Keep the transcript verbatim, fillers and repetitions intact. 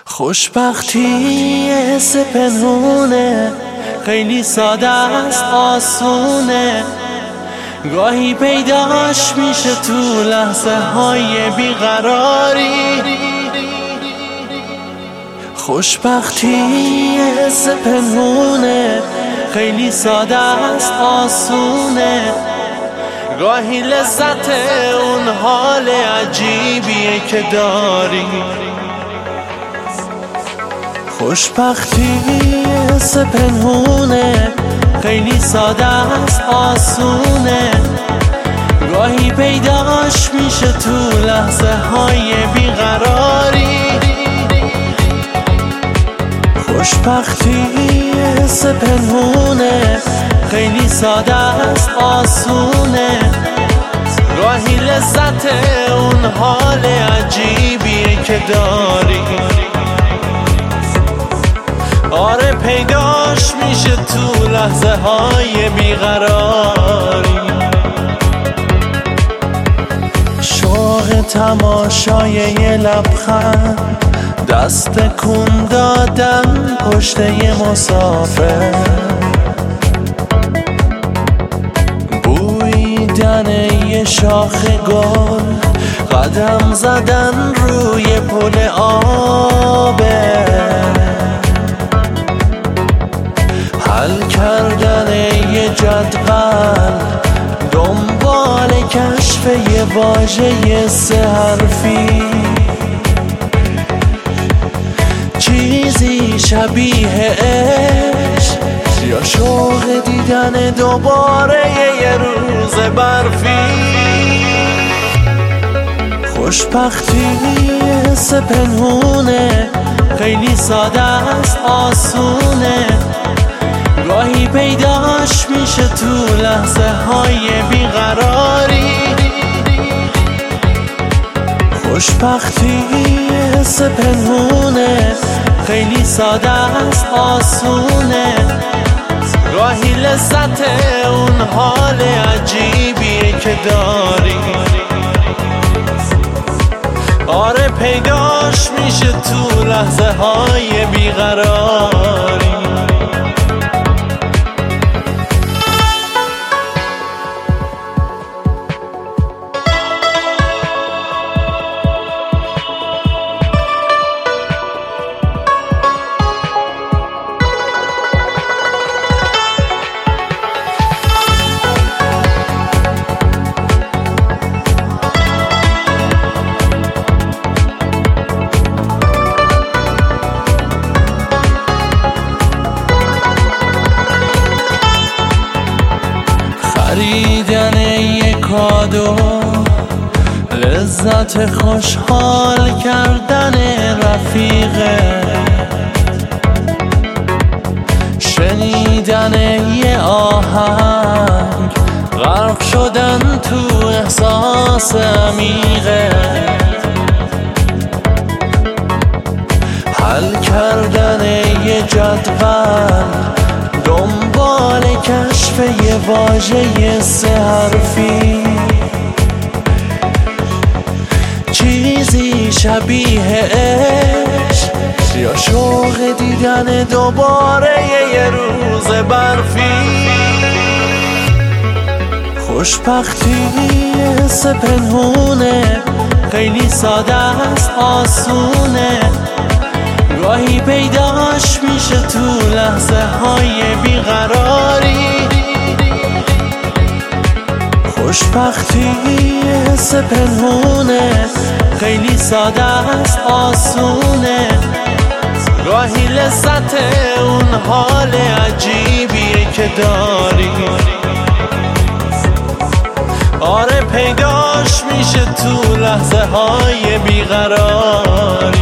خوشبختی حس پنهونه، خیلی ساده است، آسونه، گاهی پیداش میشه تو لحظه های بیقراری. خوشبختی حس پنهونه، خیلی ساده است، آسونه، گاهی لذت اون حال عجیبیه که داری. خوشبختی حس پنهونه، خیلی ساده است، آسونه، گاهی پیداش میشه تو لحظه های بیقراری. خوشبختی حس پنهونه، خیلی ساده است، آسونه، گاهی لذت اون حال عجیبیه که داری. آره پیداش میشه تو لحظه های بیقراری. شوق تماشای یه لبخند، دست کن دادم پشت یه مسافر، بویدن یه شاخ گل، قدم زدن روی پل آبه، حل کردن یه جدول، دنبال کشف یه واژه سه حرفی، چیزی شبیه عشق یا شوق دیدن دوباره یه روز برفی. خوشبختی حس پنهونه، خیلی ساده است، آسونه، گاهی پیداش میشه تو لحظه های بیقراری. خوشبختی حس پنهونه، خیلی ساده است، آسونه، گاهی لذت اون حال عجیبیه که داری. آره پیداش میشه تو لحظه های بیقراری. خریدن یک کادو، لذت خوشحال کردن رفیقه، شنیدن یه آهنگ، غرق شدن تو احساس عمیقه، حل کردن یه جدول، دنبال کشف یه واژه سه حرفی، چیزی شبیه عشق یا شوق دیدن دوباره یه روز برفی. خوشبختی حس پنهونه، خیلی ساده است، آسونه، گاهی پیداش میشه تو لحظه های بیقراری. خوشبختی حس پنهونه، خیلی ساده است، آسونه، گاهی لذت اون حال عجیبیه که داری. آره پیداش میشه تو لحظه های بیقراری.